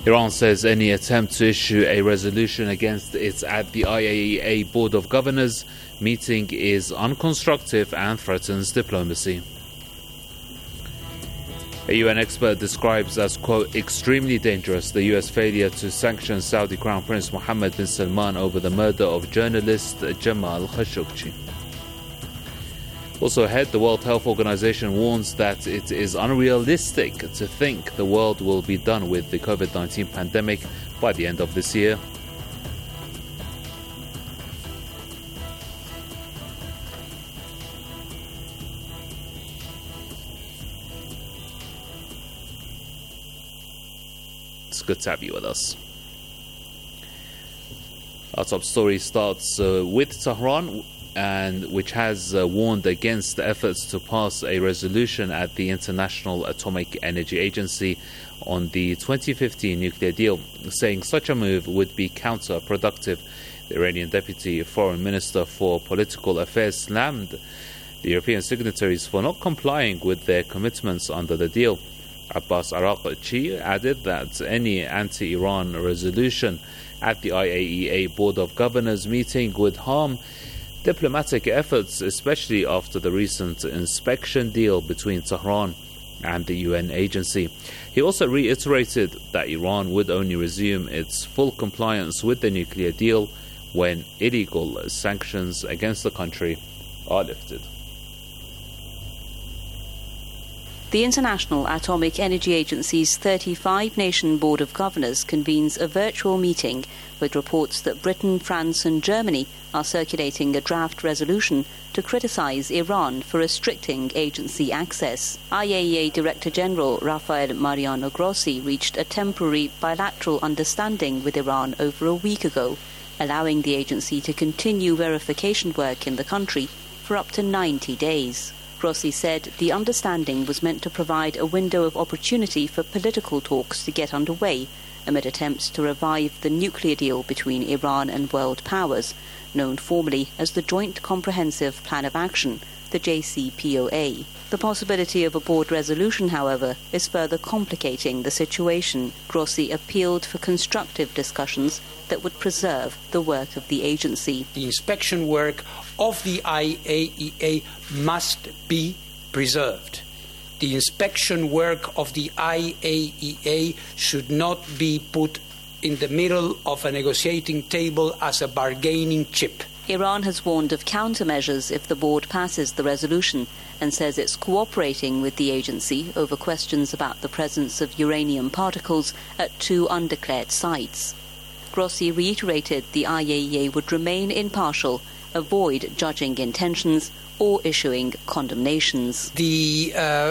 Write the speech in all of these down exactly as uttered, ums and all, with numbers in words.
Iran says any attempt to issue a resolution against it at the I A E A Board of Governors meeting is unconstructive and threatens diplomacy. A U N expert describes as, quote, extremely dangerous the U S failure to sanction Saudi Crown Prince Mohammed bin Salman over the murder of journalist Jamal Khashoggi. Also ahead, the World Health Organization warns that it is unrealistic to think the world will be done with the COVID nineteen pandemic by the end of this year. It's good to have you with us. Our top story starts uh, with Tehran, and which has uh, warned against the efforts to pass a resolution at the International Atomic Energy Agency on the twenty fifteen nuclear deal, saying such a move would be counterproductive. The Iranian Deputy Foreign Minister for Political Affairs slammed the European signatories for not complying with their commitments under the deal. Abbas Araghchi added that any anti-Iran resolution at the I A E A Board of Governors meeting would harm diplomatic efforts, especially after the recent inspection deal between Tehran and the U N agency. He also reiterated that Iran would only resume its full compliance with the nuclear deal when illegal sanctions against the country are lifted. The International Atomic Energy Agency's thirty-five nation Board of Governors convenes a virtual meeting with reports that Britain, France and Germany are circulating a draft resolution to criticise Iran for restricting agency access. I A E A Director General Rafael Mariano Grossi reached a temporary bilateral understanding with Iran over a week ago, allowing the agency to continue verification work in the country for up to ninety days. Grossi said the understanding was meant to provide a window of opportunity for political talks to get underway amid attempts to revive the nuclear deal between Iran and world powers, known formally as the Joint Comprehensive Plan of Action, the J C P O A. The possibility of a board resolution, however, is further complicating the situation. Grossi appealed for constructive discussions that would preserve the work of the agency. The inspection work of the I A E A must be preserved. The inspection work of the I A E A should not be put in the middle of a negotiating table as a bargaining chip. Iran has warned of countermeasures if the board passes the resolution and says it's cooperating with the agency over questions about the presence of uranium particles at two undeclared sites. Grossi reiterated the I A E A would remain impartial, avoid judging intentions or issuing condemnations. The uh,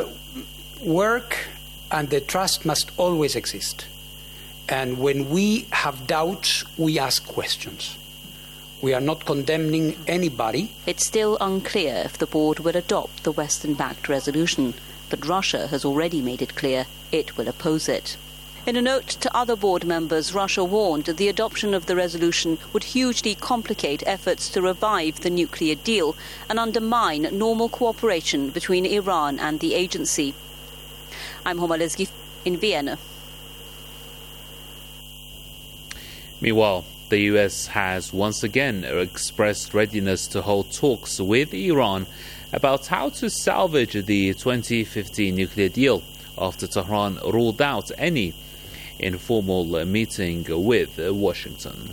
work and the trust must always exist. And when we have doubts, we ask questions. We are not condemning anybody. It's still unclear if the board will adopt the Western-backed resolution, but Russia has already made it clear it will oppose it. In a note to other board members, Russia warned that the adoption of the resolution would hugely complicate efforts to revive the nuclear deal and undermine normal cooperation between Iran and the agency. I'm Homa Lezgi in Vienna. Meanwhile, the U S has once again expressed readiness to hold talks with Iran about how to salvage the twenty fifteen nuclear deal after Tehran ruled out any informal meeting with Washington.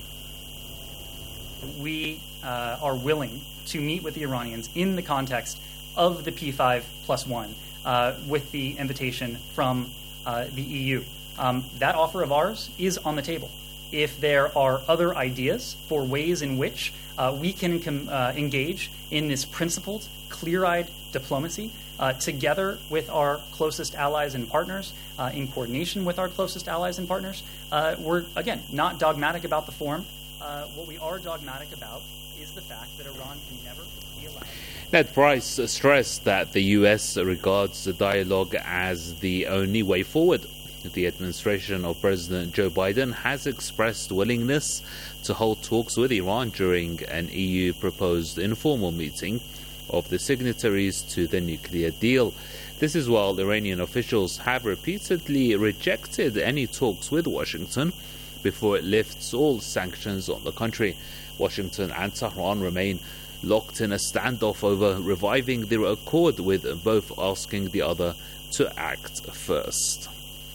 We uh, are willing to meet with the Iranians in the context of the P five plus one uh, with the invitation from uh, the E U. Um, that offer of ours is on the table. If there are other ideas for ways in which uh, we can com- uh, engage in this principled, clear-eyed diplomacy uh, together with our closest allies and partners, uh, in coordination with our closest allies and partners, uh, we're, again, not dogmatic about the form. Uh, what we are dogmatic about is the fact that Iran can never be allowed. Ned Price stressed that the U S regards the dialogue as the only way forward. The administration of President Joe Biden has expressed willingness to hold talks with Iran during an E U-proposed informal meeting of the signatories to the nuclear deal. This is while Iranian officials have repeatedly rejected any talks with Washington before it lifts all sanctions on the country. Washington and Tehran remain locked in a standoff over reviving the accord, with both asking the other to act first.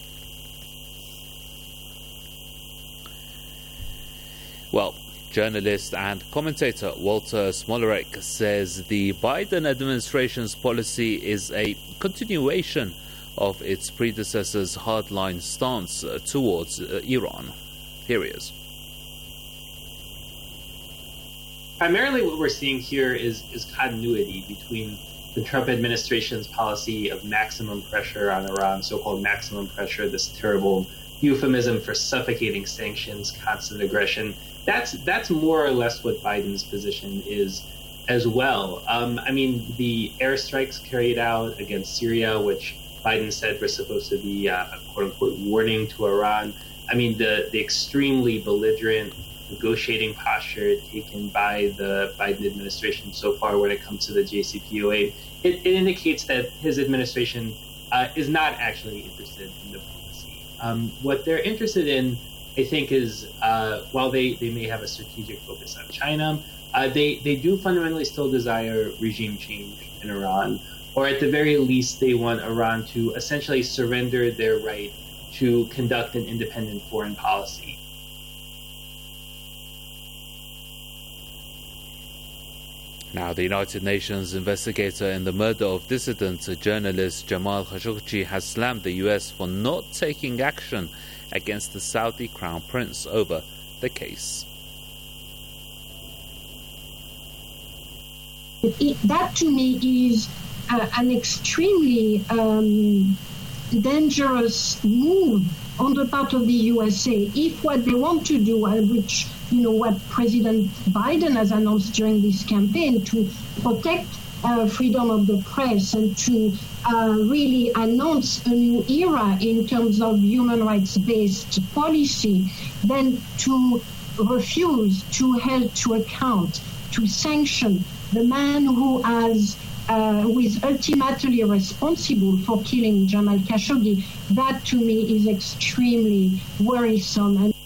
Well, journalist and commentator Walter Smolarek says the Biden administration's policy is a continuation of its predecessor's hardline stance towards uh, Iran. Here he is. Primarily what we're seeing here is, is continuity between the Trump administration's policy of maximum pressure on Iran, so-called maximum pressure, this terrible euphemism for suffocating sanctions, constant aggression. That's that's more or less what Biden's position is as well. Um, I mean, the airstrikes carried out against Syria, which Biden said were supposed to be uh, a quote-unquote warning to Iran. I mean, the, the extremely belligerent negotiating posture taken by the Biden administration so far when it comes to the J C P O A, it, it indicates that his administration uh, is not actually interested in the policy. Um, what they're interested in, I think, is uh, while they, they may have a strategic focus on China, uh, they, they do fundamentally still desire regime change in Iran, or at the very least, they want Iran to essentially surrender their right to conduct an independent foreign policy. Now, the United Nations investigator in the murder of dissident journalist Jamal Khashoggi has slammed the U S for not taking action against the Saudi Crown Prince over the case. It, that to me is uh, an extremely um, dangerous move on the part of the U S A. If what they want to do, uh, which you know what President Biden has announced during this campaign, to protect uh, freedom of the press and to uh, really announce a new era in terms of human rights-based policy, then to refuse to hold to account, to sanction the man who has uh, who is ultimately responsible for killing Jamal Khashoggi, that to me is extremely worrisome. And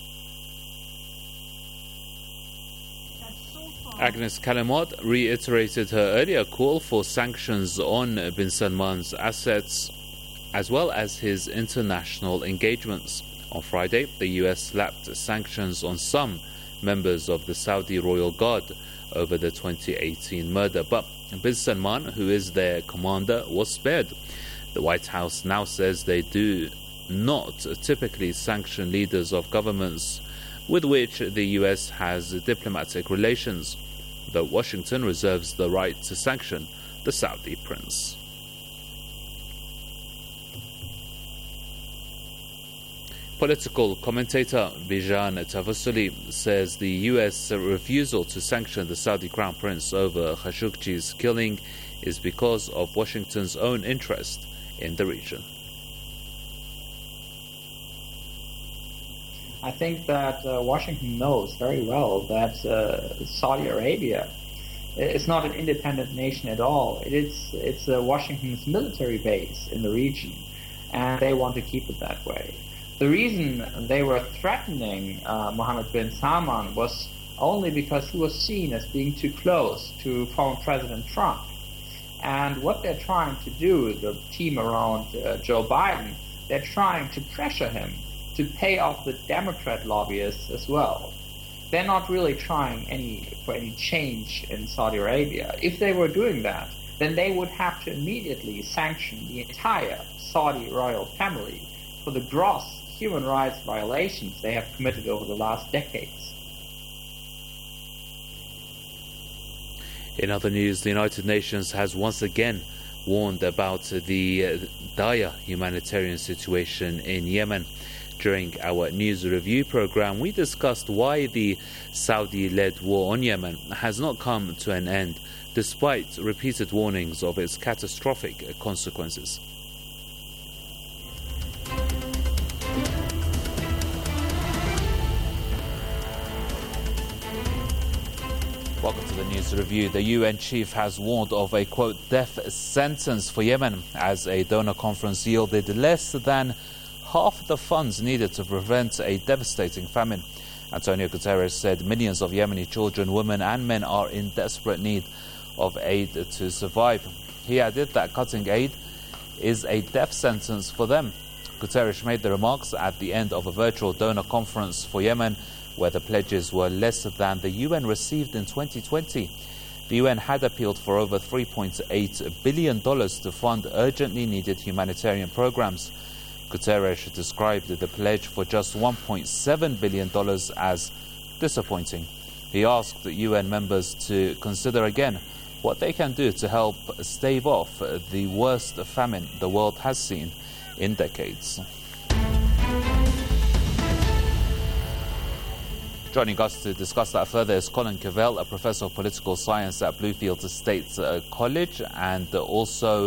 Agnes Callamard reiterated her earlier call for sanctions on bin Salman's assets as well as his international engagements. On Friday, the U S slapped sanctions on some members of the Saudi Royal Guard over the twenty eighteen murder, but bin Salman, who is their commander, was spared. The White House now says they do not typically sanction leaders of governments with which the U S has diplomatic relations, though Washington reserves the right to sanction the Saudi prince. Political commentator Bijan Tavassoli says the U S refusal to sanction the Saudi Crown Prince over Khashoggi's killing is because of Washington's own interest in the region. I think that uh, Washington knows very well that uh, Saudi Arabia is not an independent nation at all. It is, it's uh, Washington's military base in the region, and they want to keep it that way. The reason they were threatening uh, Mohammed bin Salman was only because he was seen as being too close to former President Trump. And what they're trying to do, the team around uh, Joe Biden, they're trying to pressure him to pay off the Democrat lobbyists as well. They're not really trying any for any change in Saudi Arabia. If they were doing that, then they would have to immediately sanction the entire Saudi royal family for the gross human rights violations they have committed over the last decades. In other news, the United Nations has once again warned about the uh, dire humanitarian situation in Yemen. During our news review program, we discussed why the Saudi-led war on Yemen has not come to an end, despite repeated warnings of its catastrophic consequences. Welcome to the News Review. The U N chief has warned of a, quote, death sentence for Yemen as a donor conference yielded less than half the funds needed to prevent a devastating famine. Antonio Guterres said millions of Yemeni children, women and men are in desperate need of aid to survive. He added that cutting aid is a death sentence for them. Guterres made the remarks at the end of a virtual donor conference for Yemen, where the pledges were less than the U N received in twenty twenty. The U N had appealed for over three point eight billion dollars to fund urgently needed humanitarian programs. Guterres described the pledge for just one point seven billion dollars as disappointing. He asked the U N members to consider again what they can do to help stave off the worst famine the world has seen in decades. Joining us to discuss that further is Colin Cavell, a professor of political science at Bluefield State uh, College, and uh, also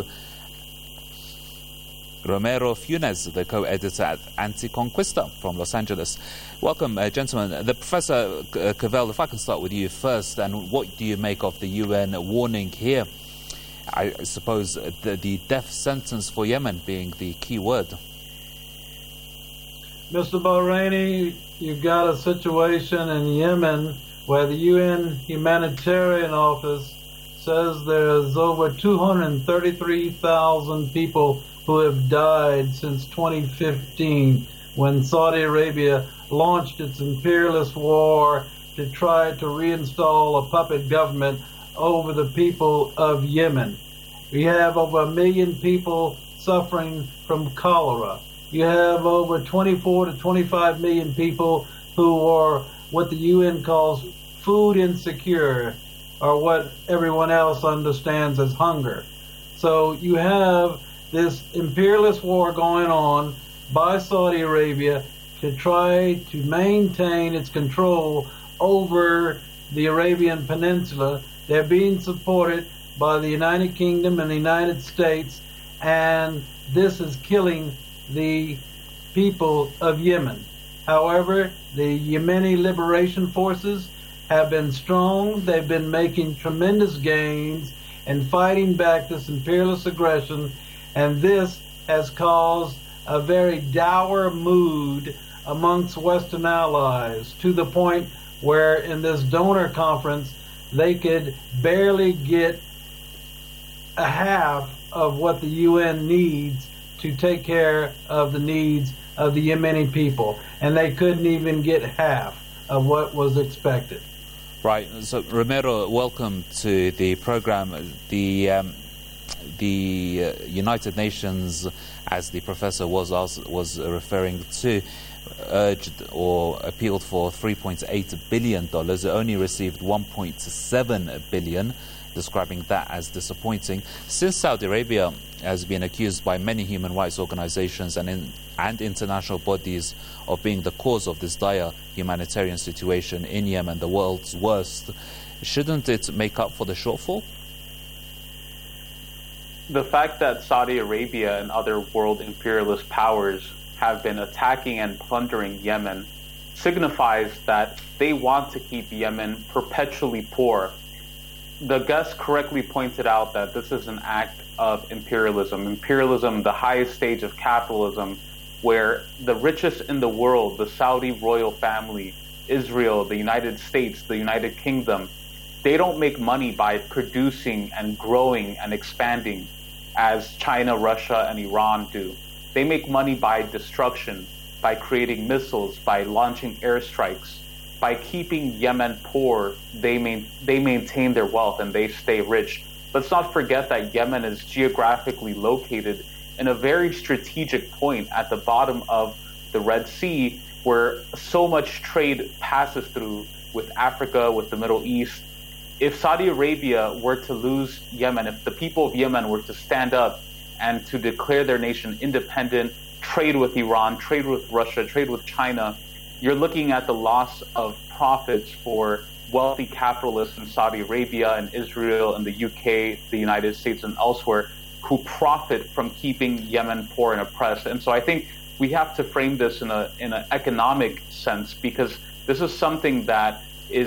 Romero Funes, the co-editor at Anticonquista from Los Angeles. Welcome, uh, gentlemen. The Professor uh, Cavell, if I can start with you first, and what do you make of the U N warning here? I suppose the, the death sentence for Yemen being the key word. Mister Bahraini, you've got a situation in Yemen where the U N Humanitarian Office says there's over two hundred thirty-three thousand people who have died since twenty fifteen, when Saudi Arabia launched its imperialist war to try to reinstall a puppet government over the people of Yemen. We have over a million people suffering from cholera. You have over twenty-four to twenty-five million people who are what the U N calls food insecure, or what everyone else understands as hunger. So you have this imperialist war going on by Saudi Arabia to try to maintain its control over the Arabian Peninsula. They're being supported by the United Kingdom and the United States, and this is killing the people of Yemen. However, the Yemeni liberation forces have been strong. They've been making tremendous gains and fighting back this imperialist aggression, and this has caused a very dour mood amongst Western allies, to the point where in this donor conference they could barely get a half of what the U N needs to take care of the needs of the Yemeni people, and they couldn't even get half of what was expected. Right. So, Romero, welcome to the program. The um, the uh, United Nations, as the professor was also, was referring to, urged or appealed for three point eight billion dollars. It only received one point seven billion dollars, describing that as disappointing. Since Saudi Arabia has been accused by many human rights organizations and in, and international bodies of being the cause of this dire humanitarian situation in Yemen, the world's worst, shouldn't it make up for the shortfall? The fact that Saudi Arabia and other world imperialist powers have been attacking and plundering Yemen signifies that they want to keep Yemen perpetually poor. The guest correctly pointed out that this is an act of imperialism. Imperialism, the highest stage of capitalism, where the richest in the world, the Saudi royal family, Israel, the United States, the United Kingdom, they don't make money by producing and growing and expanding as China, Russia, and Iran do. They make money by destruction, by creating missiles, by launching airstrikes. By keeping Yemen poor, they main, they maintain their wealth and they stay rich. Let's not forget that Yemen is geographically located in a very strategic point at the bottom of the Red Sea, where so much trade passes through with Africa, with the Middle East. If Saudi Arabia were to lose Yemen, if the people of Yemen were to stand up and to declare their nation independent, trade with Iran, trade with Russia, trade with China, you're looking at the loss of profits for wealthy capitalists in Saudi Arabia and Israel and the U K, the United States, and elsewhere, who profit from keeping Yemen poor and oppressed. And so I think we have to frame this in a in an economic sense, because this is something that is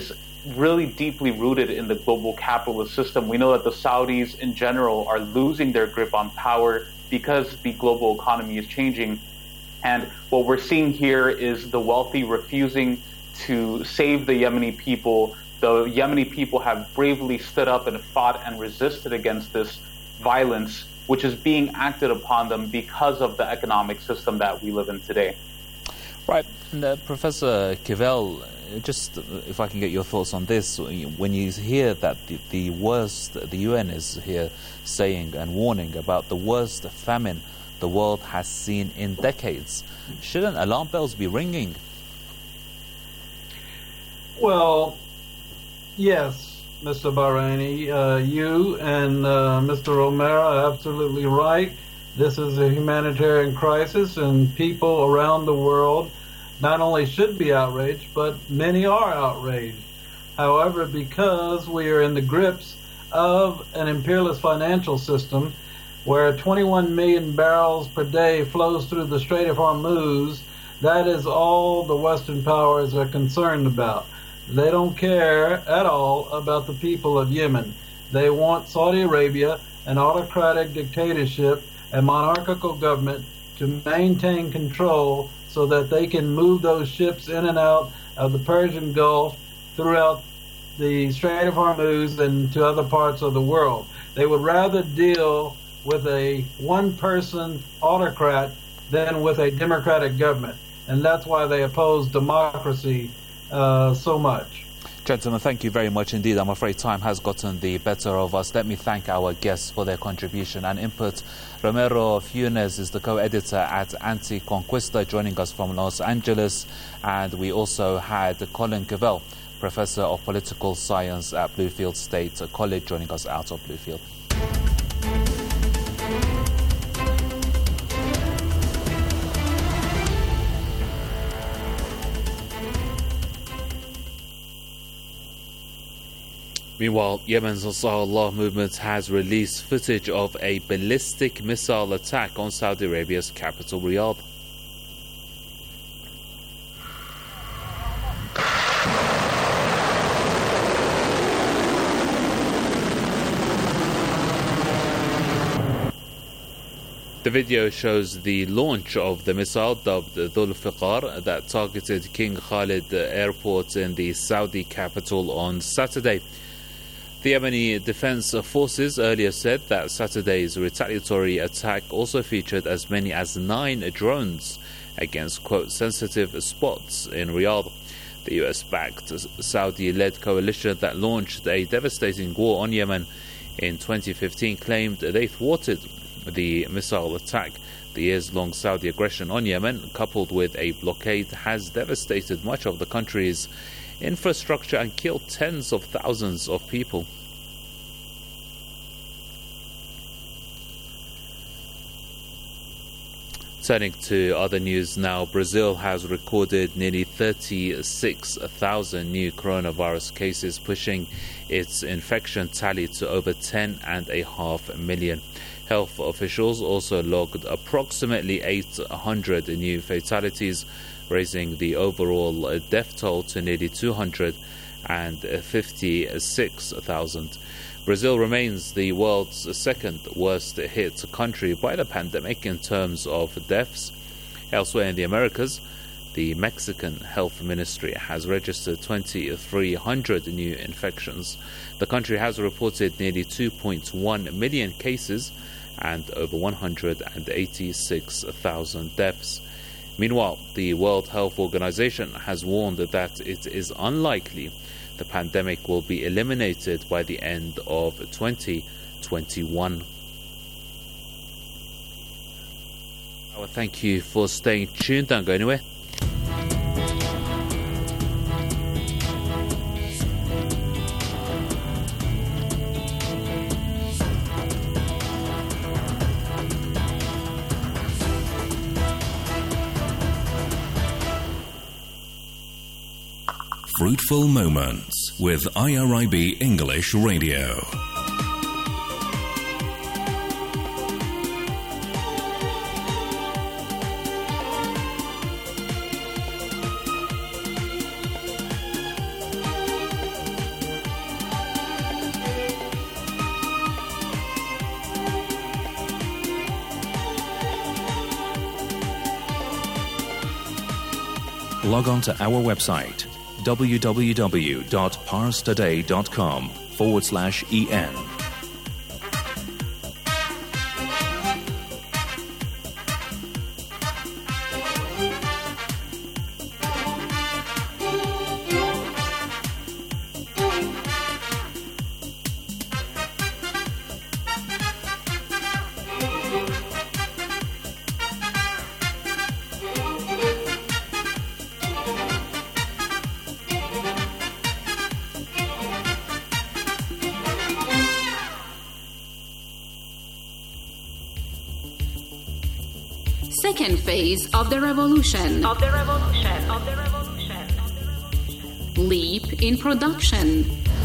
really deeply rooted in the global capitalist system. We know that the Saudis in general are losing their grip on power because the global economy is changing. And what we're seeing here is the wealthy refusing to save the Yemeni people. The Yemeni people have bravely stood up and fought and resisted against this violence, which is being acted upon them because of the economic system that we live in today. Right. And, uh, Professor Kivel, just if I can get your thoughts on this, when you hear that the, the worst, the U N is here saying and warning about the worst famine the world has seen in decades, shouldn't alarm bells be ringing? Well, yes, Mister Bahraini, uh, you and uh, Mister Romero are absolutely right. This is a humanitarian crisis, and people around the world not only should be outraged, but many are outraged. However, because we are in the grips of an imperialist financial system where twenty-one million barrels per day flows through the Strait of Hormuz, that is all the Western powers are concerned about. They don't care at all about the people of Yemen. They want Saudi Arabia, an autocratic dictatorship, a monarchical government, to maintain control so that they can move those ships in and out of the Persian Gulf throughout the Strait of Hormuz and to other parts of the world. They would rather deal with a one-person autocrat than with a democratic government. And that's why they oppose democracy uh, so much. Gentlemen, thank you very much indeed. I'm afraid time has gotten the better of us. Let me thank our guests for their contribution and input. Romero Funes is the co-editor at Anti-Conquista, joining us from Los Angeles. And we also had Colin Kivel, Professor of Political Science at Bluefield State College, joining us out of Bluefield. Meanwhile, Yemen's Ansarullah movement has released footage of a ballistic missile attack on Saudi Arabia's capital, Riyadh. The video shows the launch of the missile dubbed Dhul Fiqar that targeted King Khalid Airport in the Saudi capital on Saturday. The Yemeni Defense Forces earlier said that Saturday's retaliatory attack also featured as many as nine drones against, quote, sensitive spots in Riyadh. The U S-backed Saudi-led coalition that launched a devastating war on Yemen in twenty fifteen claimed they thwarted the missile attack. The years-long Saudi aggression on Yemen, coupled with a blockade, has devastated much of the country's infrastructure and killed tens of thousands of people. Turning to other news now, Brazil has recorded nearly thirty-six thousand new coronavirus cases, pushing its infection tally to over ten and a half million. Health officials also logged approximately eight hundred new fatalities, raising the overall death toll to nearly two hundred fifty-six thousand. Brazil remains the world's second worst hit country by the pandemic in terms of deaths. Elsewhere in the Americas, the Mexican Health Ministry has registered two thousand three hundred new infections. The country has reported nearly two point one million cases and over one hundred eighty-six thousand deaths. Meanwhile, the World Health Organization has warned that it is unlikely the pandemic will be eliminated by the end of twenty twenty-one. Well, thank you for staying tuned. Don't go anywhere. Fruitful Moments with I R I B English Radio. log on to our website www.parstoday.com forward slash en. Second phase of the revolution. Of the revolution. Of the revolution. Of the revolution. Leap in production.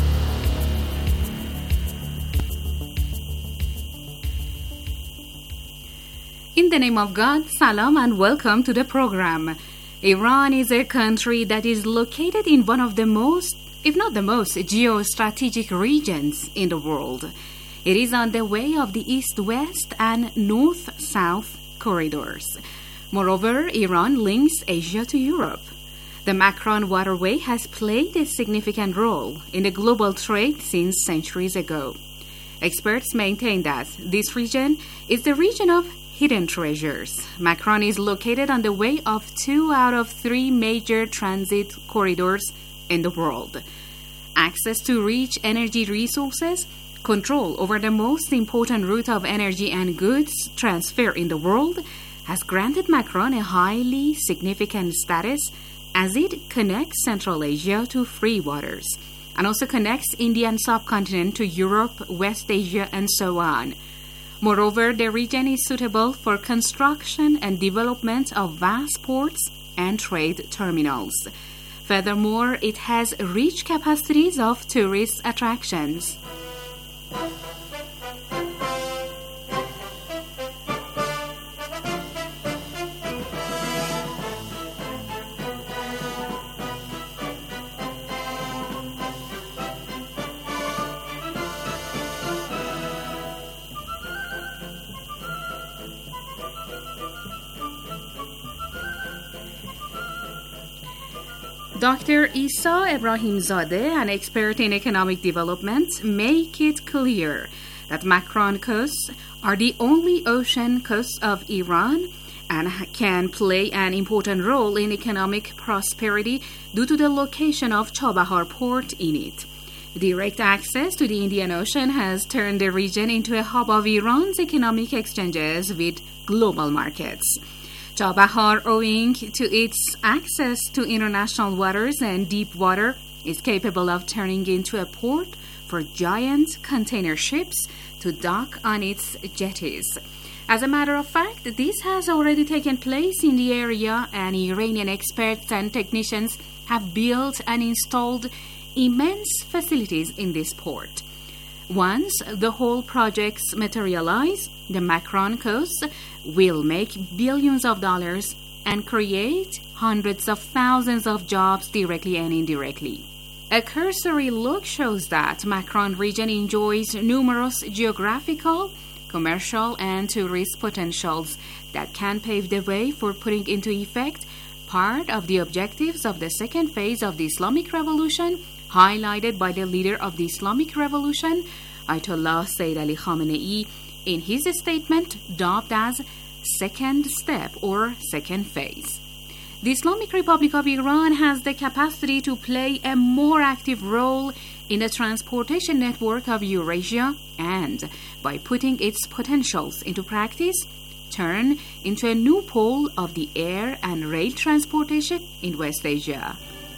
In the name of God, salam and welcome to the program. Iran is a country that is located in one of the most, if not the most, geostrategic regions in the world. It is on the way of the east-west and north-south corridors. Moreover, Iran links Asia to Europe. The Macron Waterway has played a significant role in the global trade since centuries ago. Experts maintain that this region is the region of hidden treasures. Macron is located on the way of two out of three major transit corridors in the world. Access to rich energy resources, control over the most important route of energy and goods transfer in the world has granted Macron a highly significant status as it connects Central Asia to free waters and also connects Indian subcontinent to Europe, West Asia, and so on. Moreover, the region is suitable for construction and development of vast ports and trade terminals. Furthermore, it has rich capacities of tourist attractions. Doctor Isa Ebrahimzadeh, an expert in economic development, make it clear that Macron coasts are the only ocean coasts of Iran and can play an important role in economic prosperity due to the location of Chabahar port in it. Direct access to the Indian Ocean has turned the region into a hub of Iran's economic exchanges with global markets. Chabahar, owing to its access to international waters and deep water, is capable of turning into a port for giant container ships to dock on its jetties. As a matter of fact, this has already taken place in the area, and Iranian experts and technicians have built and installed immense facilities in this port. Once the whole projects materialize, the Macron coast will make billions of dollars and create hundreds of thousands of jobs directly and indirectly. A cursory look shows that Macron region enjoys numerous geographical, commercial, and tourist potentials that can pave the way for putting into effect part of the objectives of the second phase of the Islamic Revolution, highlighted by the leader of the Islamic Revolution, Ayatollah Sayyid Ali Khamenei, in his statement dubbed as Second Step or Second Phase. The Islamic Republic of Iran has the capacity to play a more active role in the transportation network of Eurasia and, by putting its potentials into practice, turn into a new pole of the air and rail transportation in West Asia.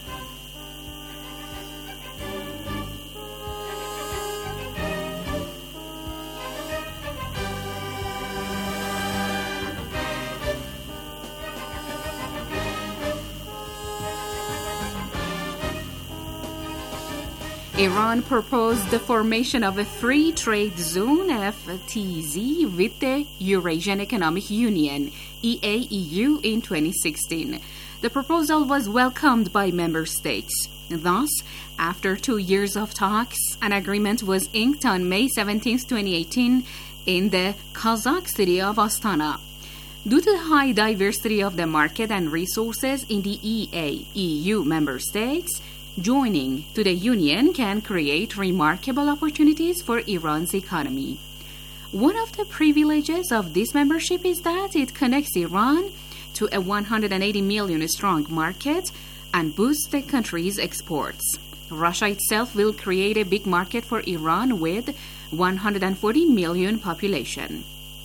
Iran proposed the formation of a free trade zone, F T Z, with the Eurasian Economic Union, E A E U, in twenty sixteen. The proposal was welcomed by member states. Thus, after two years of talks, an agreement was inked on May seventeenth, twenty eighteen, in the Kazakh city of Astana. Due to the high diversity of the market and resources in the E A E U member states, joining to the Union can create remarkable opportunities for Iran's economy. One of the privileges of this membership is that it connects Iran to a one hundred eighty million strong market and boosts the country's exports. Russia itself will create a big market for Iran with one hundred forty million population.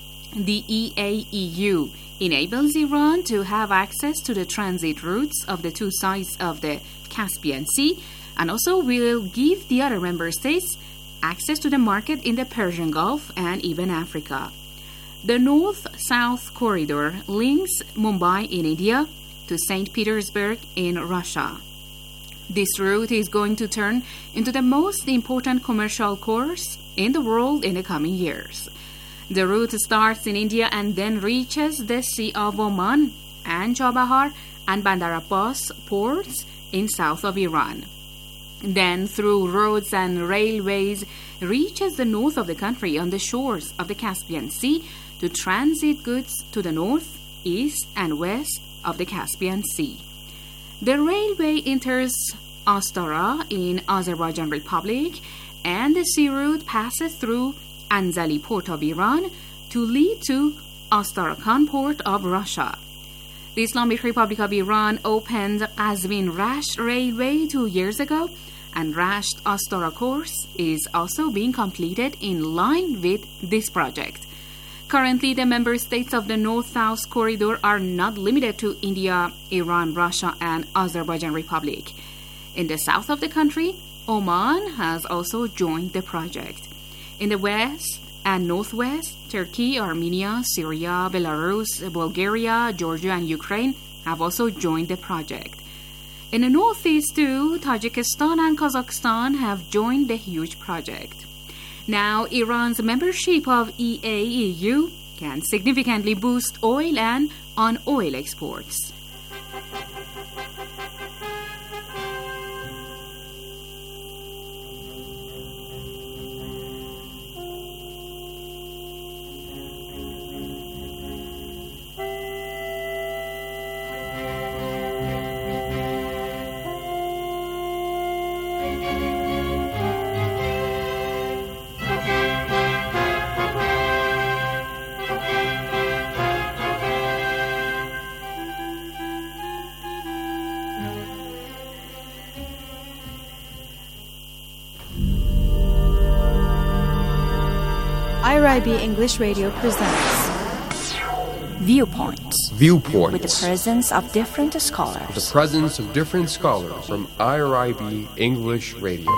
The E A E U enables Iran to have access to the transit routes of the two sides of the Caspian Sea and also will give the other member states access to the market in the Persian Gulf and even Africa. The North-South Corridor links Mumbai in India to Saint Petersburg in Russia. This route is going to turn into the most important commercial course in the world in the coming years. The route starts in India and then reaches the Sea of Oman and Chabahar and Bandar Abbas ports in south of Iran. Then through roads and railways reaches the north of the country on the shores of the Caspian Sea to transit goods to the north, east and west of the Caspian Sea. The railway enters Astara in Azerbaijan Republic and the sea route passes through Anzali port of Iran to lead to Astrakhan port of Russia. The Islamic Republic of Iran opened Qazvin-Rasht railway two years ago, and Rasht-Astara course is also being completed in line with this project. Currently, the member states of the North-South Corridor are not limited to India, Iran, Russia, and Azerbaijan Republic. In the south of the country, Oman has also joined the project. In the west and northwest, Turkey, Armenia, Syria, Belarus, Bulgaria, Georgia, and Ukraine have also joined the project. In the northeast too, Tajikistan and Kazakhstan have joined the huge project. Now, Iran's membership of E A E U can significantly boost oil and non-oil exports. I R I B English Radio presents Viewpoints. Viewpoints. With the presence of different scholars. With the presence of different scholars from I R I B English Radio.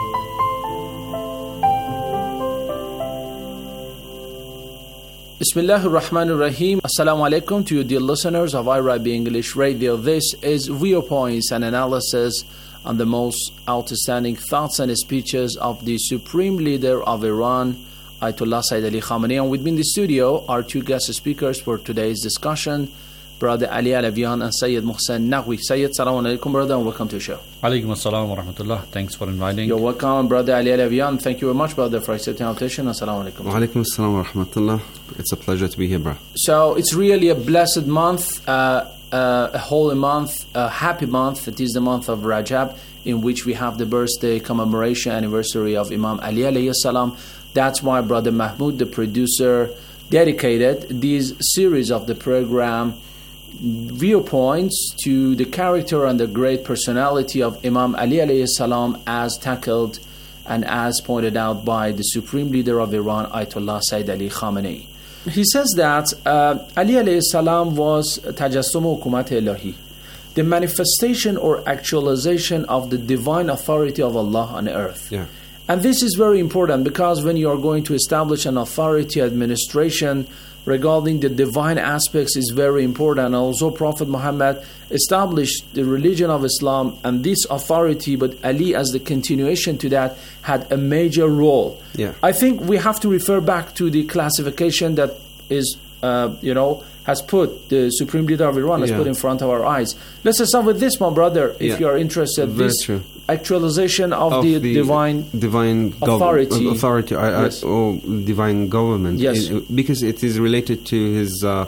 Bismillah ar-Rahman ar-Rahim. Assalamu alaikum to you dear listeners of I R I B English Radio. This is Viewpoints, an analysis on the most outstanding thoughts and speeches of the Supreme Leader of Iran, Ayatollah Sayyid Ali Khamenei. And with me in the studio are two guest speakers for today's discussion, Brother Ali Alavian and Sayyid Mohsen Naqvi. Sayyid, salaam alaikum, brother, and welcome to the show. Alaikum assalam wa rahmatullah. Thanks for inviting. You're welcome, Brother Ali Alavian. Thank you very much, brother, for accepting our invitation. Assalamu alaikum. Wa alaikum assalam wa rahmatullah. It's a pleasure to be here, bro. So it's really a blessed month, uh, uh, a holy month, a happy month. It is the month of Rajab, in which we have the birthday commemoration anniversary of Imam Ali alayhi salam. That's why Brother Mahmoud, the producer, dedicated this series of the program Viewpoints to the character and the great personality of Imam Ali alayhi salam, as tackled and as pointed out by the Supreme Leader of Iran, Ayatollah Sayyid Ali Khamenei. He says that uh, Ali alayhi salam was tajassum hukumat ilahi, the manifestation or actualization of the divine authority of Allah on earth. Yeah. And this is very important because when you are going to establish an authority administration regarding the divine aspects is very important. And also Prophet Muhammad established the religion of Islam and this authority, but Ali as the continuation to that had a major role. Yeah. I think we have to refer back to the classification that is, uh, you know, has put the Supreme Leader of Iran has yeah. put in front of our eyes. Let's start with this, my brother, if yeah. you are interested. Very this true. Actualization of, of the, the divine divine authority, gov- authority, yes. uh, or divine government, yes, it, because it is related to his uh,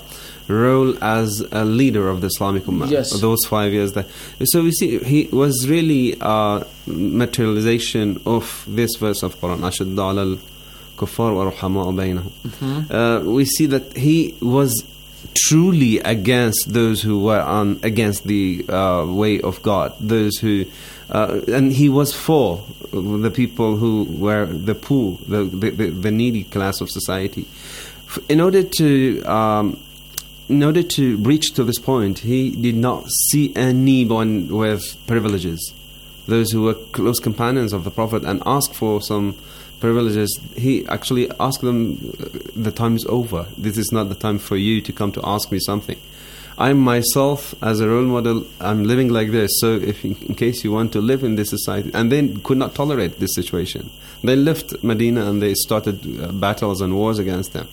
role as a leader of the Islamic Ummah. Yes. Those five years that. So we see he was really a materialization of this verse of Quran. أشد على الكفار ورحماء بينهم. Uh, we see that he was truly against those who were on against the uh, way of God, those who, uh, and he was for the people who were the poor, the the, the, the needy class of society. In order to um, in order to reach to this point, he did not see anyone with privileges. Those who were close companions of the Prophet and asked for some privileges, he actually asked them, the time is over. This is not the time for you to come to ask me something. I myself, as a role model, I'm living like this. So if in, in case you want to live in this society, and they could not tolerate this situation. They left Medina and they started uh, battles and wars against them.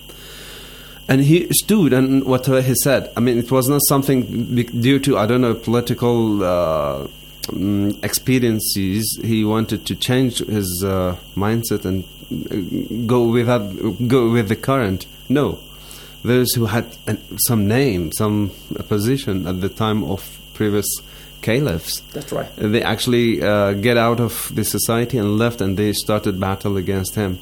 And he stood, and whatever he said, I mean, it was not something due to, I don't know, political uh, um, experiences. He wanted to change his uh, mindset and uh, go without, go with the current. No. Those who had uh, some name, some position at the time of previous caliphs. That's right. They actually uh, get out of the society and left, and they started battle against him.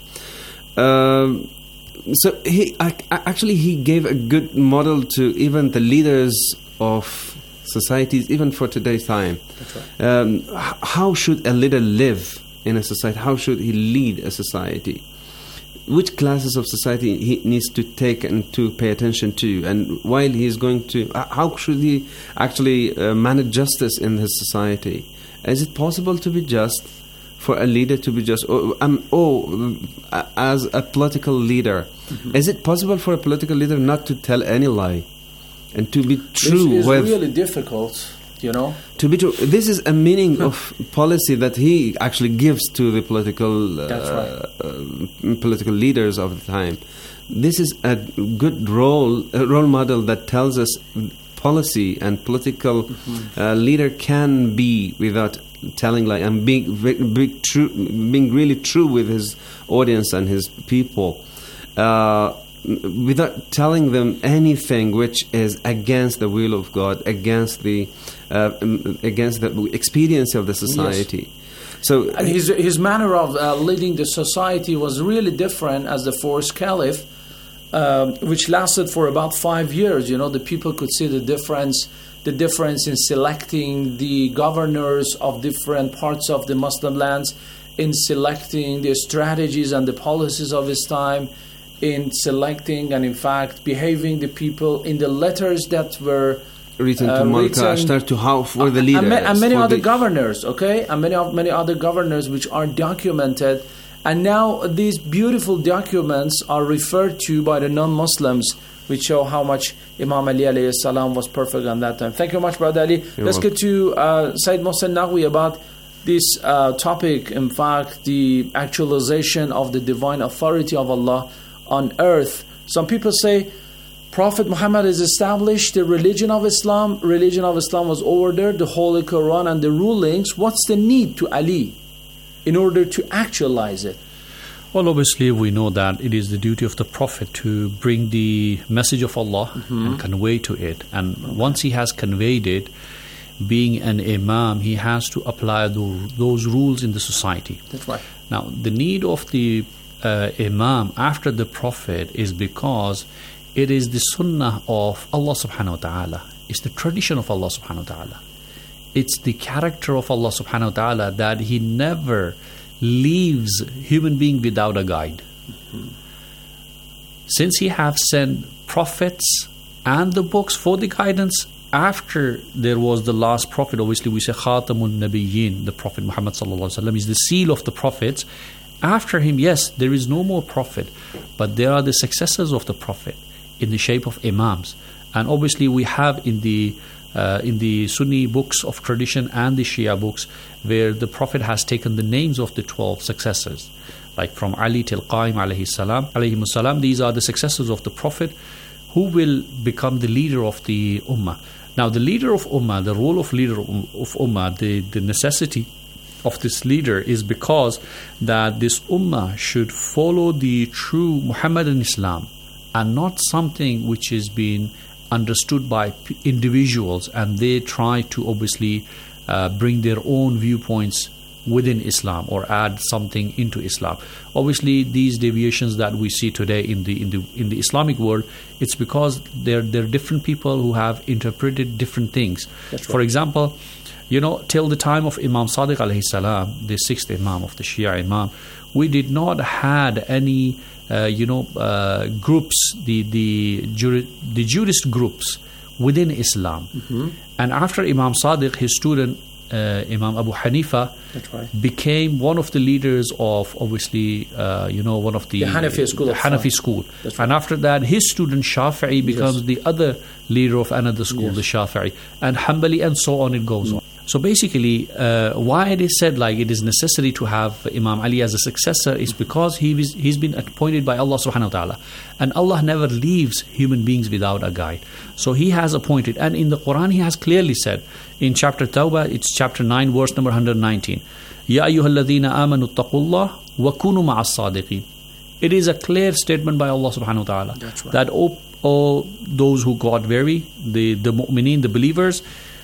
Uh, so he actually he gave a good model to even the leaders of societies, even for today's time. That's right. Um, how should a leader live in a society? How should he lead a society? Which classes of society he needs to take and to pay attention to, and while he is going to, how should he actually uh, manage justice in his society? Is it possible to be just, for a leader to be just? Oh, um, oh as a political leader, mm-hmm. is it possible for a political leader not to tell any lie and to be true? This is with, really difficult. You know, to be true. This is a meaning of policy that he actually gives to the political, uh, That's right. uh, political leaders of the time. This is a good role, a role model that tells us policy and political mm-hmm. uh, leader can be without telling lie and being, being true, being really true with his audience and his people. Uh, without telling them anything which is against the will of God, against the uh, against the experience of the society. Yes. So, and his his manner of uh, leading the society was really different as the fourth caliph, um, which lasted for about five years. You know, the people could see the difference, the difference in selecting the governors of different parts of the Muslim lands, in selecting the strategies and the policies of his time, in selecting and in fact behaving the people, in the letters that were written uh, to Malka Ashtar, to how for the leaders, and, ma- and many other the governors, okay, and many of many other governors which are documented, and now these beautiful documents are referred to by the non-Muslims, which show how much Imam Ali alayhi salam was perfect on that time. Thank you very much, Brother Ali. You're Let's welcome. get to uh, Sayyid Mohsen Naqvi about this uh, topic. In fact, the actualization of the divine authority of Allah on earth. Some people say Prophet Muhammad has established the religion of Islam. Religion of Islam was ordered, the Holy Quran and the rulings. What's the need to Ali in order to actualize it? Well, obviously we know that it is the duty of the Prophet to bring the message of Allah mm-hmm. and convey to it. And okay. once he has conveyed it, being an imam, he has to apply the, those rules in the society. That's right. Now, the need of the uh, imam after the Prophet is because it is the sunnah of Allah subhanahu wa ta'ala. It's the tradition of Allah subhanahu wa ta'ala. It's the character of Allah subhanahu wa ta'ala that He never leaves human being without a guide. Mm-hmm. Since He have sent prophets and the books for the guidance, after there was the last prophet, obviously we say Khatamun Nabiyyin, the Prophet Muhammad sallallahu alaihi wasallam is the seal of the prophets. After him, yes, there is no more prophet, but there are the successors of the prophet in the shape of imams. And obviously we have in the uh, in the Sunni books of tradition and the Shia books where the Prophet has taken the names of the twelve successors, like from Ali till Qaim alayhi salam, alayhi salam. These are the successors of the Prophet who will become the leader of the Ummah. Now the leader of Ummah, the role of leader of Ummah, the, the necessity of this leader is because that this Ummah should follow the true Muhammadan Islam and not something which is being understood by p- individuals, and they try to obviously uh, bring their own viewpoints within Islam or add something into Islam. Obviously, these deviations that we see today in the in the in the Islamic world, it's because there there are different people who have interpreted different things. That's right. For example, you know, till the time of Imam Sadiq alayhi salam, the sixth Imam of the Shia Imam, we did not had any uh, you know uh, groups, the the juri- the jurist groups within Islam. Mm-hmm. And after Imam Sadiq, his student uh, Imam Abu Hanifa That's right. became one of the leaders of obviously uh, you know one of the, The Hanafi school the of Hanafi thought. school. That's right. And after that, his student Shafi'i becomes Yes. the other leader of another school, Yes. the Shafi'i, and Hanbali, and so on it goes on. So basically, uh, why it is said like it is necessary to have Imam Ali as a successor is because he was, he's been appointed by Allah subhanahu wa ta'ala. And Allah never leaves human beings without a guide. So he has appointed. And in the Quran, he has clearly said, in chapter Tawbah, it's chapter nine, verse number one hundred nineteen, Ya ayyuhalladhina amanu attaqullah wa kunu ma'as sadiqin. It is a clear statement by Allah subhanahu wa ta'ala. That's right. That all, all those who God weary, the, the mu'mineen, the believers,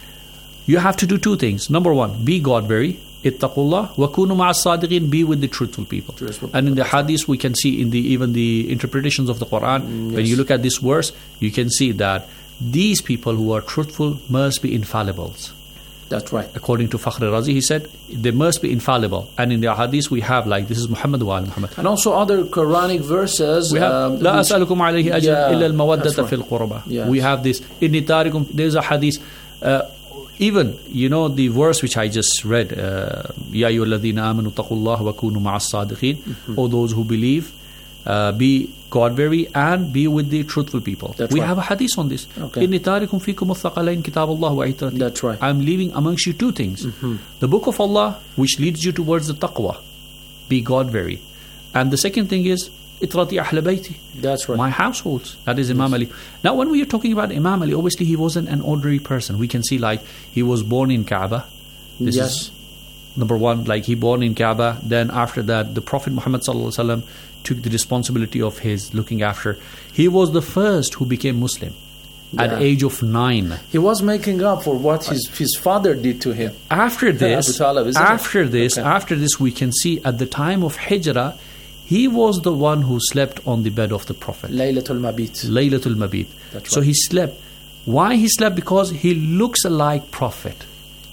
you have to do two things. Number one, be God-weary. Ittaqullah wa kunu ma'as sadiqin. Be with the truthful people. Truthful And in the hadith, we can see in the even the interpretations of the Quran, Mm, when yes. you look at this verse, you can see that these people who are truthful must be infallibles. That's right. According to Fakhr Razi, he said they must be infallible. And in the hadith, we have like this is Muhammad wa ali Muhammad. And also other Quranic verses. We have um, لا which- أسألكم عليه أجر Yeah, إلا المودة that's right. في القربى. Yes. We have this. إني تاركم. There's a hadith. Uh, even you know the verse which I just read. uh, يا أيها الذين آمنوا اتقوا الله وكونوا مع الصادقين. Mhm. All those who believe, uh, be God-weary and be with the truthful people. That's we right. have a hadith on this. Okay. إني تاركم فيكم الثقلين كتاب الله وعترتي. That's right. I'm leaving amongst you two things. Mhm. The book of Allah, which leads you towards the taqwa, be God-weary, and the second thing is itrati ahl bayti. That's right. My households. That is Imam Ali. Now, when we are talking about Imam Ali, obviously he wasn't an ordinary person. We can see like he was born in Kaaba. This Yes. is number one. Like he born in Kaaba. Then after that, the Prophet Muhammad sallallahu alaihi wasallam took the responsibility of his looking after. He was the first who became Muslim at Yeah. age of nine. He was making up for what his, his father did to him. After this, Abu Talib, isn't it? after this, Okay. after this, we can see at the time of Hijrah, he was the one who slept on the bed of the Prophet. Laylatul Mabit. Laylatul Mabit. That's So right. he slept. Why he slept? Because he looks like Prophet.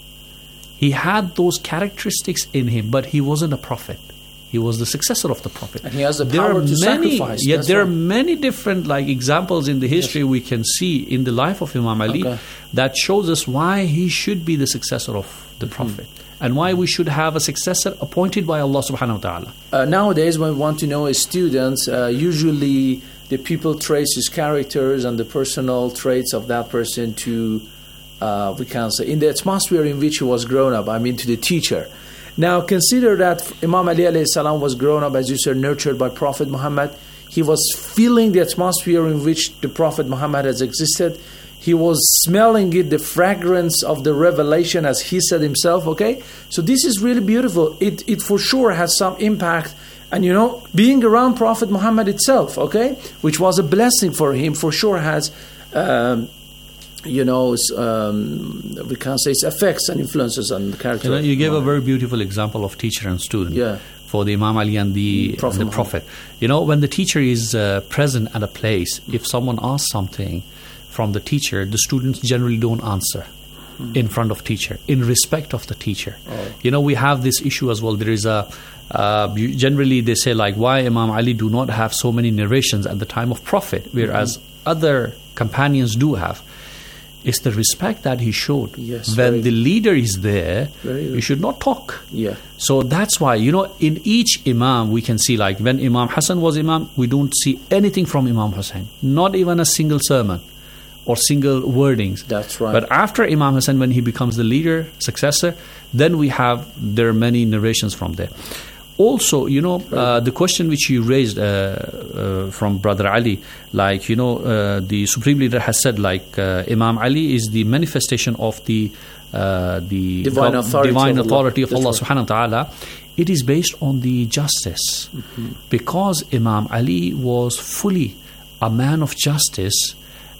He had those characteristics in him, but he wasn't a prophet. He was the successor of the Prophet. And he has the There power are to many, sacrifice. Yeah, That's there are right. many different like examples in the history we can see in the life of Imam Ali Okay. that shows us why he should be the successor of the Prophet and why we should have a successor appointed by Allah subhanahu wa ta'ala. Uh, nowadays, when we want to know a student, uh, usually the people trace his characters and the personal traits of that person to, uh, we can say, in the atmosphere in which he was grown up, I mean to the teacher. Now, consider that Imam Ali alayhi salam was grown up, as you said, nurtured by Prophet Muhammad. He was feeling the atmosphere in which the Prophet Muhammad has existed. He was smelling it, the fragrance of the revelation, as he said himself, okay? So this is really beautiful. It, it for sure has some impact. And you know, being around Prophet Muhammad itself, okay, which was a blessing for him, for sure has, um, you know, it's, um, we can say its effects and influences on the character. You know, of you gave a Muhammad. very beautiful example of teacher and student. Yeah. For the Imam Ali and the Prophet and the Prophet. You know, when the teacher is uh, present at a place, if someone asks something from the teacher, the students generally don't answer in front of teacher, in respect of the teacher. Oh. You know, we have this issue as well. There is a, uh, you- generally they say like, why Imam Ali do not have so many narrations at the time of Prophet, whereas other companions do have. It's the respect that he showed. Yes, when very the leader is there, Very good. you should not talk. Yeah. So that's why, you know, in each Imam, we can see like when Imam Hassan was Imam, we don't see anything from Imam Hussein. Not even a single sermon or single wordings. That's right. But after Imam Hassan, when he becomes the leader, successor, then we have, there are many narrations from there. Also, you know, uh, the question which you raised uh, uh, from Brother Ali, like, you know, uh, the Supreme Leader has said, like, uh, Imam Ali is the manifestation of the uh, the Divine gov- authority divine of Allah. authority of That's Allah right. subhanahu wa ta'ala. It is based on the justice. Because Imam Ali was fully a man of justice,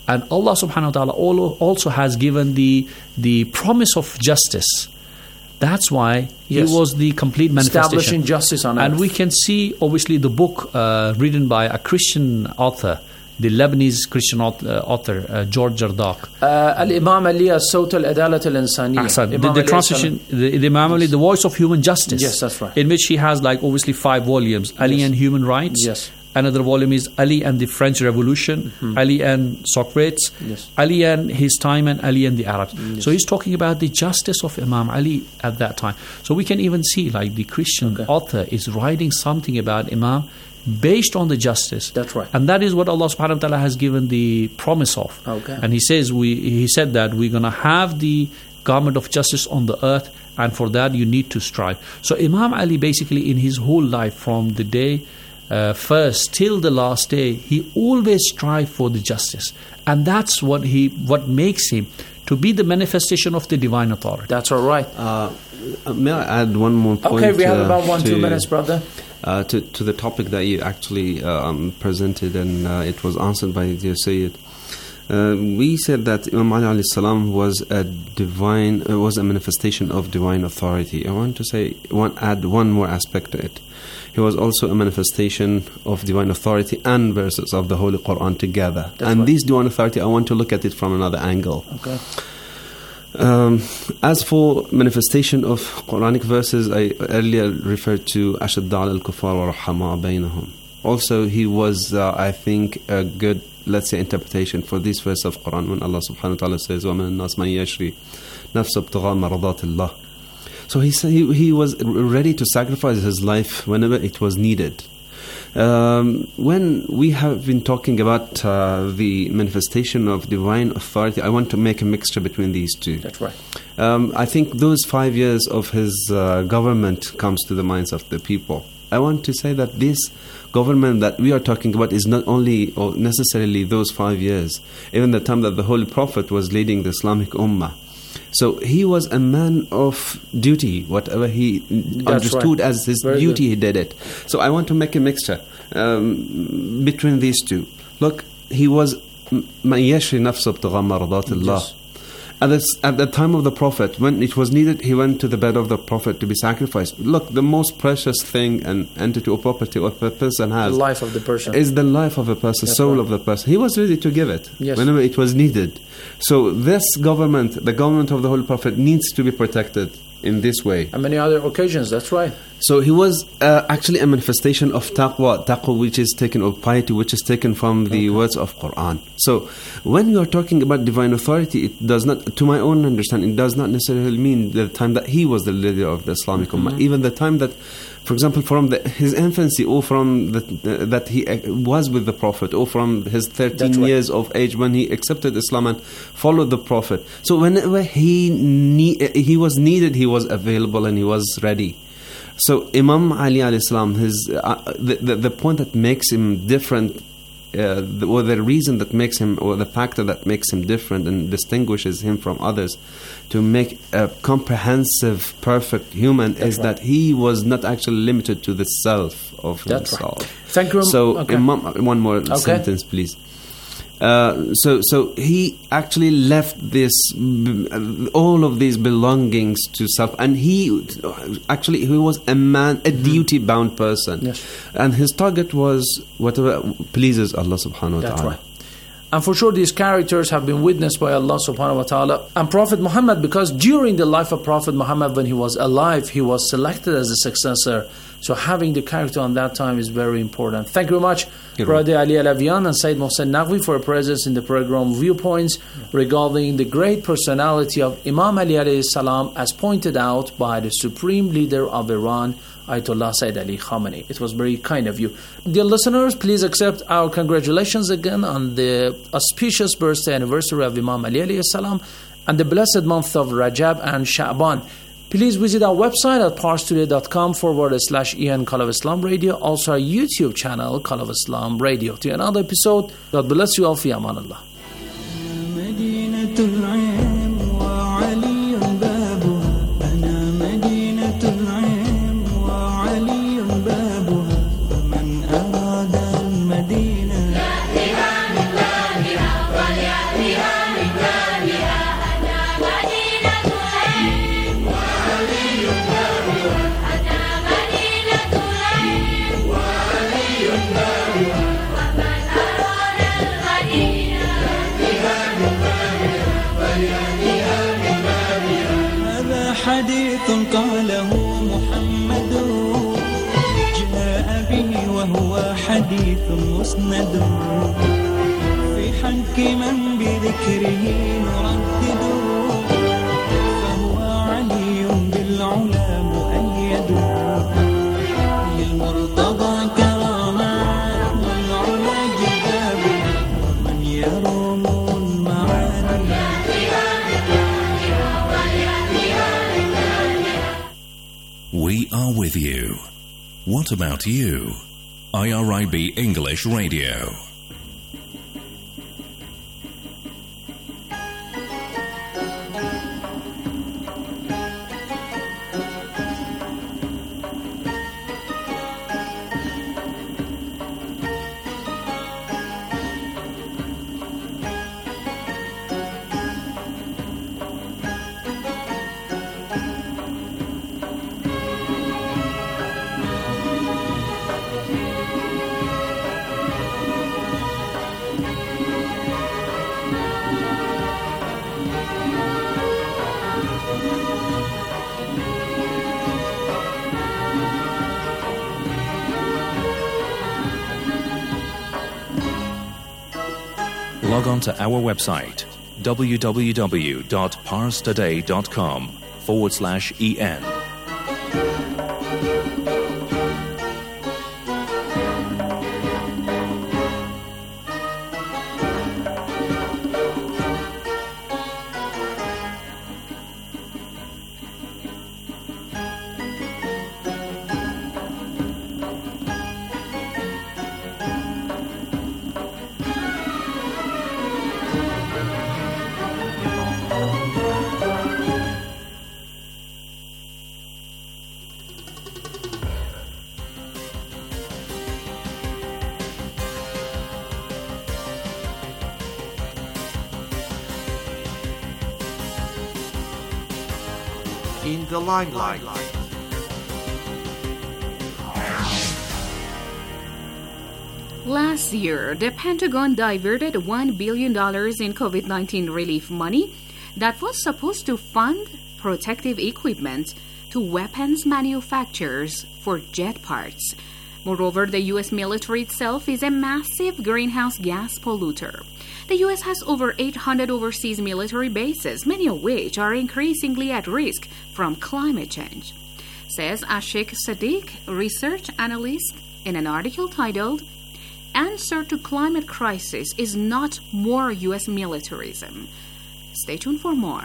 And Allah subhanahu wa ta'ala also has given the, the promise of justice. That's why Yes. he was the complete manifestation. Establishing justice on And earth. we can see, obviously, the book uh, written by a Christian author, the Lebanese Christian author, author uh, George Jardaq. Uh, Al-Imam Ali As-Sawt Al-Adalat Al-Insaniya. Ahsan. The, Imam the Ali translation, the, the Imam Ali, the voice of human justice. Yes, that's right. In which he has, like, obviously five volumes. Ali Yes. and Human Rights. Yes. Another volume is Ali and the French Revolution, Mhm. Ali and Socrates, Yes. Ali and his time, and Ali and the Arabs. Yes. So he's talking about the justice of Imam Ali at that time. So we can even see, like, the Christian author is writing something about Imam based on the justice. That's right. And that is what Allah subhanahu wa ta'ala has given the promise of. Okay. And he says, we, he said that we're going to have the government of justice on the earth, and for that you need to strive. So Imam Ali, basically, in his whole life, from the day uh, first till the last day, he always strived for the justice. And that's what he, what makes him to be the manifestation of the divine authority. That's all right. Uh, may I add one more point? Okay, we have uh, about one, to, two minutes, brother. Uh, to, to the topic that you actually um, presented, and uh, it was answered by the Sayyid. Uh, we said that Imam Ali alayhi salam was a divine, uh, was a manifestation of divine authority. I want to say, one, add one more aspect to it. He was also a manifestation of divine authority and verses of the Holy Quran together. That's and right. this divine authority, I want to look at it from another angle. Okay. Um, as for manifestation of Quranic verses, I earlier referred to أَشَدَّ عَلَى الْكُفَّارِ وَرَحَمَاءَ بَيْنَهُم. Also, he was, uh, I think, a good, let's say, interpretation for this verse of Quran when Allah subhanahu wa ta'ala says, وَمِنَ النَّاسِ مَنْ يَشْرِي نَفْسَ ابْتِغَاءَ مَرْضَاتِ اللَّهِ. So he, he, he was ready to sacrifice his life whenever it was needed. Um, when we have been talking about uh, the manifestation of divine authority, I want to make a mixture between these two. That's right. Um, I think those five years of his uh, government comes to the minds of the people. I want to say that this government that we are talking about is not only or necessarily those five years, even the time that the Holy Prophet was leading the Islamic Ummah. So he was a man of duty. Whatever he That's understood right. as his Very duty, good. he did it. So I want to make a mixture um, between these two. Look, he was مَنْ يَشْرِ نَفْسَ ابْتِغَاءَ مَرْضَاتِ اللَّهِ. At the, at the time of the Prophet, when it was needed, he went to the bed of the Prophet to be sacrificed. Look, the most precious thing and entity or property of a person has The life of the person. is the life of a person, That's soul right. of the person. He was ready to give it Yes. whenever it was needed. So this government, the government of the Holy Prophet, needs to be protected in this way. And many other occasions, that's right. So he was uh, actually a manifestation of taqwa, taqwa which is taken, or piety which is taken from the words of Quran. So when you are talking about divine authority, it does not, to my own understanding, it does not necessarily mean the time that he was the leader of the Islamic Ummah. Even the time that, for example, from the, his infancy, or from the, uh, that he uh, was with the Prophet, or from his thirteen right. years of age when he accepted Islam and followed the Prophet. So whenever he ne- he was needed, he was available and he was ready. So Imam Ali alayhi salam, his uh, the, the the point that makes him different, uh, the, or the reason that makes him, or the factor that makes him different and distinguishes him from others, to make a comprehensive, perfect human, That's is right. that he was not actually limited to the self of That's himself. right. Thank you. So Okay. Imam, one more Okay. sentence, please. Uh, so, so he actually left this, all of these belongings to self, and he actually he was a man, a duty-bound person, Yes. and his target was whatever pleases Allah Subhanahu wa That's Taala. right. And for sure, these characters have been witnessed by Allah subhanahu wa ta'ala and Prophet Muhammad, because during the life of Prophet Muhammad, when he was alive, he was selected as a successor. So having the character on that time is very important. Thank you very much, You're Brother Ali Alavian and Sayyid Mohsen Naqvi, for a presence in the program Viewpoints regarding the great personality of Imam Ali alayhi salam, as pointed out by the supreme leader of Iran, Ayatollah Sayyid Ali Khamenei. It was very kind of you. Dear listeners, please accept our congratulations again on the auspicious birthday anniversary of Imam Ali alayhi salam and the blessed month of Rajab and Sha'ban. Please visit our website at parstoday.com forward slash Ian Call of Islam Radio. Also our YouTube channel, Call of Islam Radio. To another episode. God bless you all. Fi aman Allah. أراد المدينة لا إله إلا الله حديث قاله محمد جاء به وهو حديث مسند في حق من بذكره نردد فهو علي بالعلا مؤيد للمرتضى كرامات والعلا جذاب ومن يروم المعاني. We are with you. What about you? I R I B English Radio. Log on to our website, www.parstoday.com forward slash en. In the limelight. Last year, the Pentagon diverted one billion dollars in COVID nineteen relief money that was supposed to fund protective equipment to weapons manufacturers for jet parts. Moreover, the U S military itself is a massive greenhouse gas polluter. The U S has over eight hundred overseas military bases, many of which are increasingly at risk from climate change, says Ashik Sadiq, research analyst, in an article titled, "Answer to Climate Crisis is Not More U S Militarism." Stay tuned for more.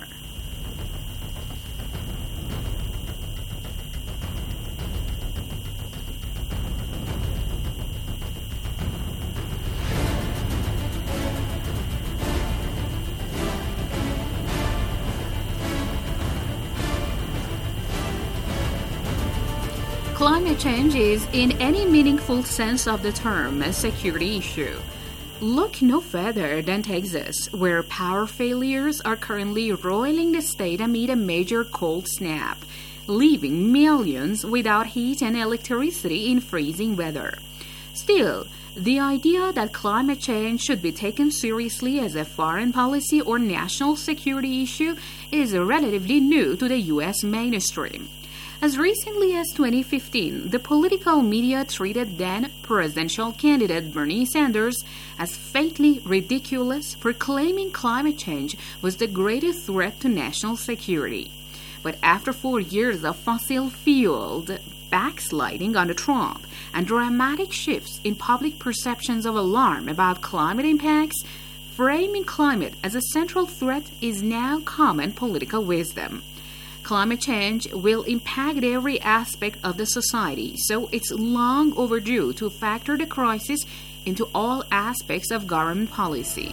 Climate change is, in any meaningful sense of the term, a security issue. Look no further than Texas, where power failures are currently roiling the state amid a major cold snap, leaving millions without heat and electricity in freezing weather. Still, the idea that climate change should be taken seriously as a foreign policy or national security issue is relatively new to the U S mainstream. As recently as twenty fifteen, the political media treated then presidential candidate Bernie Sanders as fatally ridiculous for claiming climate change was the greatest threat to national security. But after four years of fossil-fueled backsliding under Trump and dramatic shifts in public perceptions of alarm about climate impacts, framing climate as a central threat is now common political wisdom. Climate change will impact every aspect of the society, so it's long overdue to factor the crisis into all aspects of government policy.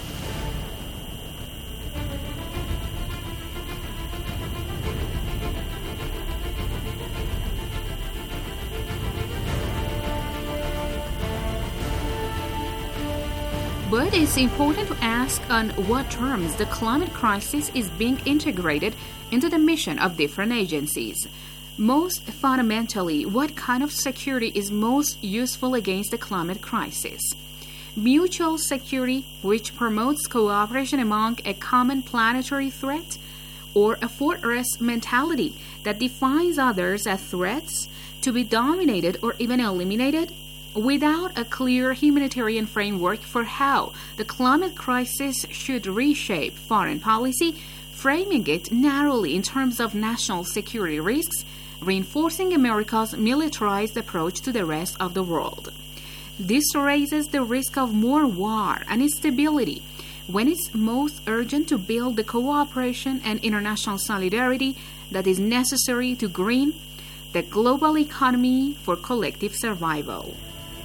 But it's important to ask on what terms the climate crisis is being integrated into the mission of different agencies. Most fundamentally, what kind of security is most useful against the climate crisis? Mutual security, which promotes cooperation among a common planetary threat, or a fortress mentality that defines others as threats to be dominated or even eliminated, without a clear humanitarian framework for how the climate crisis should reshape foreign policy, framing it narrowly in terms of national security risks, reinforcing America's militarized approach to the rest of the world. This raises the risk of more war and instability when it's most urgent to build the cooperation and international solidarity that is necessary to green the global economy for collective survival.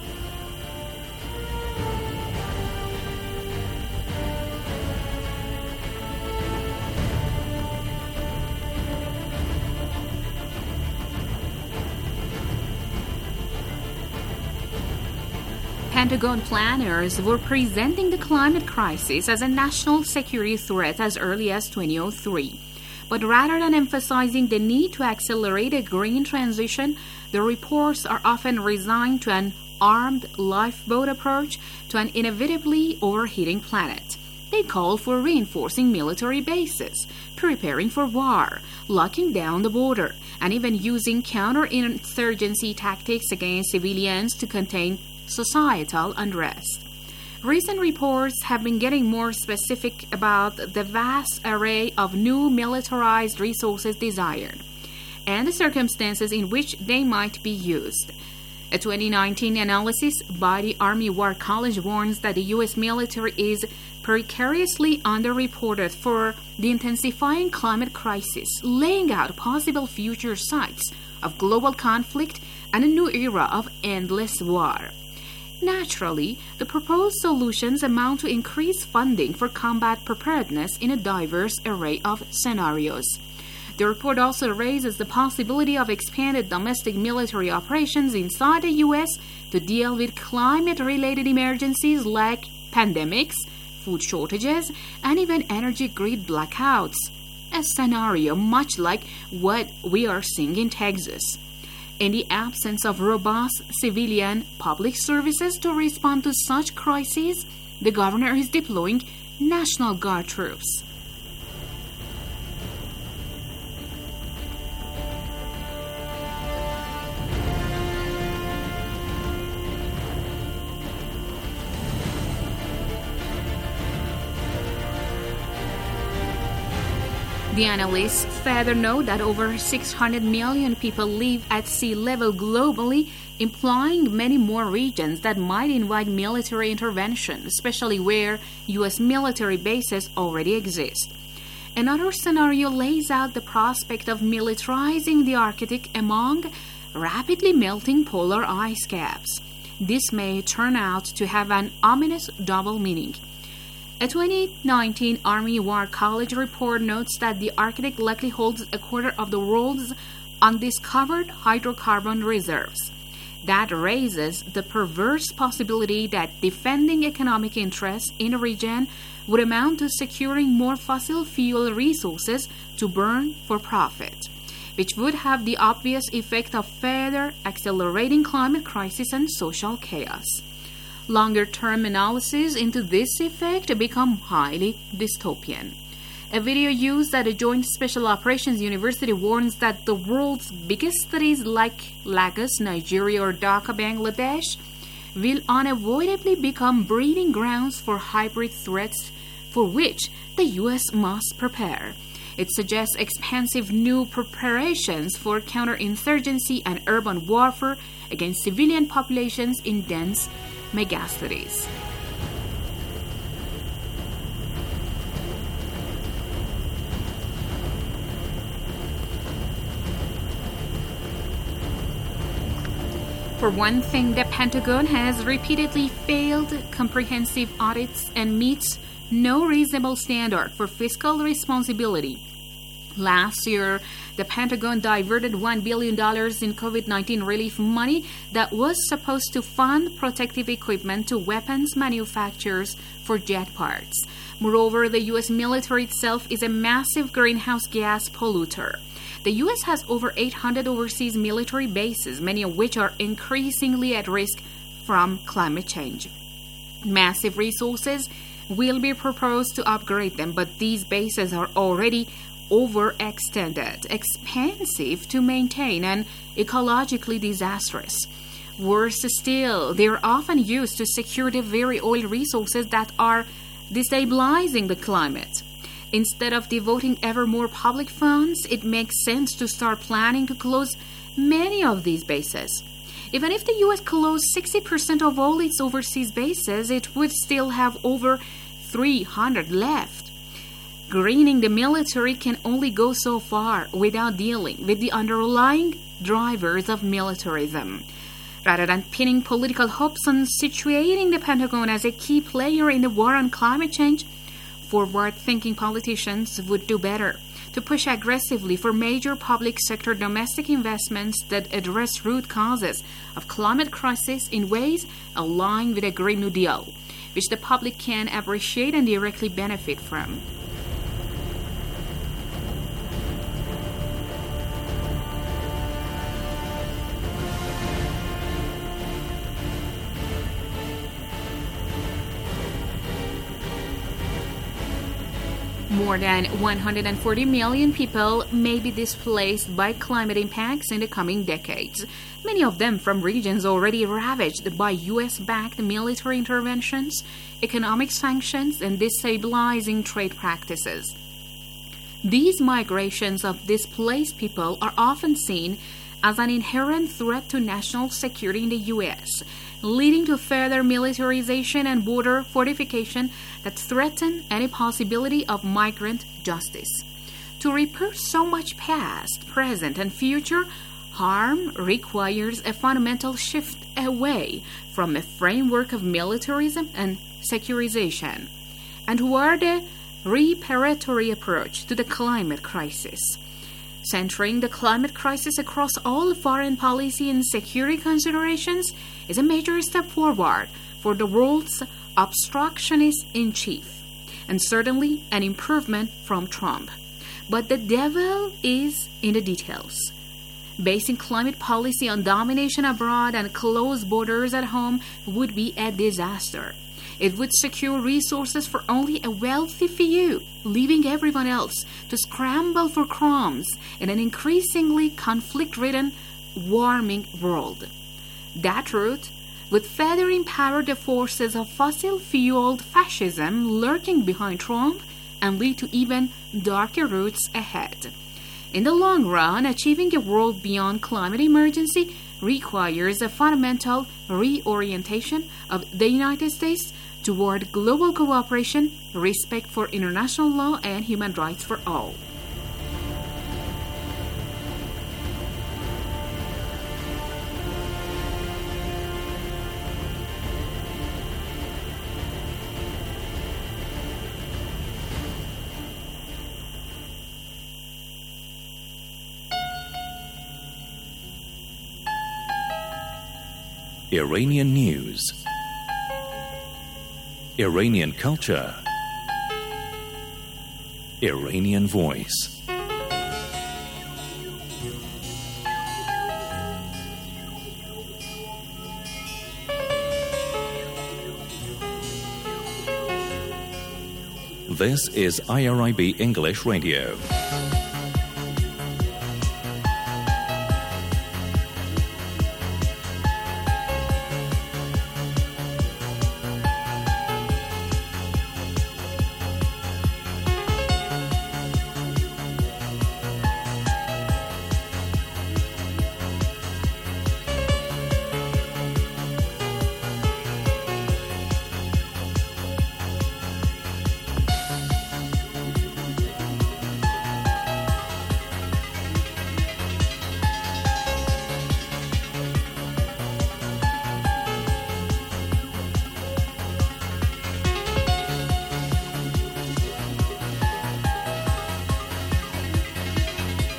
Pentagon planners were presenting the climate crisis as a national security threat as early as twenty oh three. But rather than emphasizing the need to accelerate a green transition, the reports are often resigned to an armed lifeboat approach to an inevitably overheating planet. They call for reinforcing military bases, preparing for war, locking down the border, and even using counterinsurgency tactics against civilians to contain societal unrest. Recent reports have been getting more specific about the vast array of new militarized resources desired and the circumstances in which they might be used. A twenty nineteen analysis by the Army War College warns that the U S military is precariously underreported for the intensifying climate crisis, laying out possible future sites of global conflict and a new era of endless war. Naturally, the proposed solutions amount to increased funding for combat preparedness in a diverse array of scenarios. The report also raises the possibility of expanded domestic military operations inside the U S to deal with climate-related emergencies like pandemics, food shortages, and even energy grid blackouts, a scenario much like what we are seeing in Texas. In the absence of robust civilian public services to respond to such crises, the governor is deploying National Guard troops. The analysts further note that over six hundred million people live at sea level globally, implying many more regions that might invite military intervention, especially where U S military bases already exist. Another scenario lays out the prospect of militarizing the Arctic among rapidly melting polar ice caps. This may turn out to have an ominous double meaning. A twenty nineteen Army War College report notes that the Arctic likely holds a quarter of the world's undiscovered hydrocarbon reserves. That raises the perverse possibility that defending economic interests in the region would amount to securing more fossil fuel resources to burn for profit, which would have the obvious effect of further accelerating climate crisis and social chaos. Longer-term analysis into this effect become highly dystopian. A video used at a Joint Special Operations University warns that the world's biggest cities like Lagos, Nigeria, or Dhaka, Bangladesh, will unavoidably become breeding grounds for hybrid threats for which the U S must prepare. It suggests expansive new preparations for counterinsurgency and urban warfare against civilian populations in dense megacities. For one thing, the Pentagon has repeatedly failed comprehensive audits and meets no reasonable standard for fiscal responsibility. Last year, the Pentagon diverted one billion dollars in COVID nineteen relief money that was supposed to fund protective equipment to weapons manufacturers for jet parts. Moreover, the U S military itself is a massive greenhouse gas polluter. The U S has over eight hundred overseas military bases, many of which are increasingly at risk from climate change. Massive resources will be proposed to upgrade them, but these bases are already overextended, expensive to maintain, and ecologically disastrous. Worse still, they are often used to secure the very oil resources that are destabilizing the climate. Instead of devoting ever more public funds, it makes sense to start planning to close many of these bases. Even if the U S closed sixty percent of all its overseas bases, it would still have over three hundred left. Greening the military can only go so far without dealing with the underlying drivers of militarism. Rather than pinning political hopes on situating the Pentagon as a key player in the war on climate change, forward-thinking politicians would do better to push aggressively for major public sector domestic investments that address root causes of climate crisis in ways aligned with a Green New Deal, which the public can appreciate and directly benefit from. More than one hundred forty million people may be displaced by climate impacts in the coming decades, many of them from regions already ravaged by U S-backed military interventions, economic sanctions, and destabilizing trade practices. These migrations of displaced people are often seen as an inherent threat to national security in the U S, leading to further militarization and border fortification that threaten any possibility of migrant justice. To repair so much past, present, and future harm requires a fundamental shift away from a framework of militarism and securization, and toward a reparatory approach to the climate crisis. Centering the climate crisis across all foreign policy and security considerations is a major step forward for the world's obstructionist-in-chief, and certainly an improvement from Trump. But the devil is in the details. Basing climate policy on domination abroad and closed borders at home would be a disaster. It would secure resources for only a wealthy few, leaving everyone else to scramble for crumbs in an increasingly conflict-ridden, warming world. That route would further empower the forces of fossil-fueled fascism lurking behind Trump and lead to even darker routes ahead. In the long run, achieving a world beyond climate emergency requires a fundamental reorientation of the United States toward global cooperation, respect for international law, and human rights for all. Iranian news, Iranian culture, Iranian voice. This is I R I B English Radio.